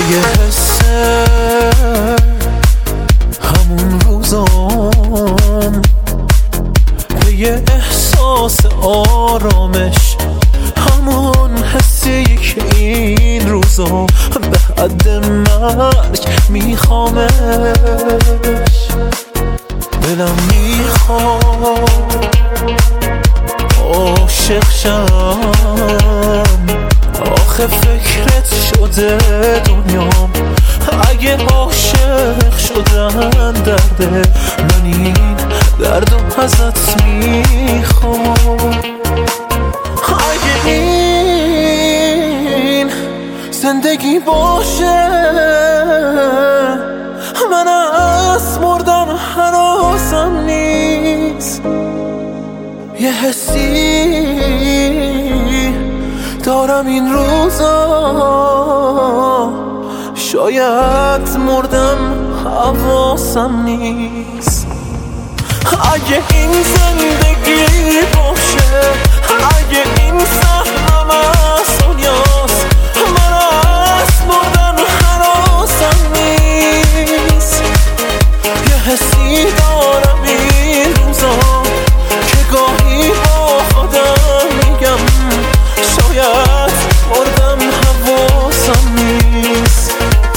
یه حسه همون روزام، به یه احساس آرامش، همون حسی که این روزا به حد مرگ میخوامش. دلم میخواد عاشق شم، آخه فکرت شده دنیام. اگه عاشق شدن درده، من این دردم ازت میخوام. اگه این زندگی باشه، من از مردن هراسم نیست. یه حسی دارم این روزا، شاید مردم حواسم نیست. اگه این زندگی باشه، اگه این سهمم از دنیاست، من از مردن هراسم نیست. یه حسی دارم این روزا که گاهی با خودم میگم شاید مردم حواسم نیست.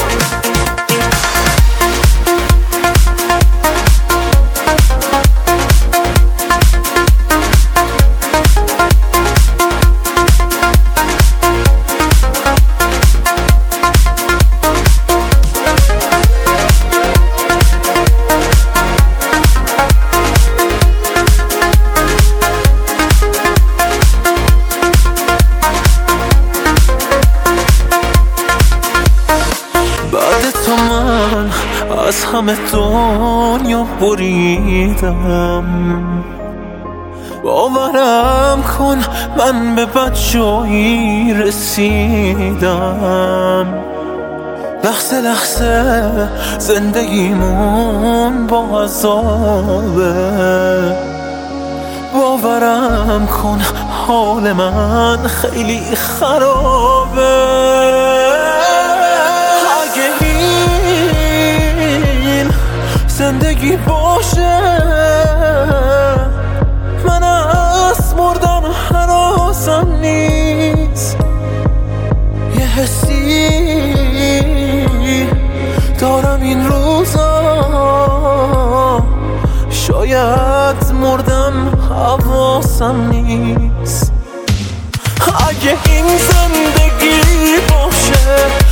از همه دنیا بریدم، باورم کن من به بدجایی رسیدم. لحظه لحظه زندگیمون با عذابه، باورم کن حال من خیلی خرابه. زندگی باشه، من از مردن هراسم نیست. یه حسی دارم این روزا، شاید مردم حواسم نیست. اگه این زندگی باشه،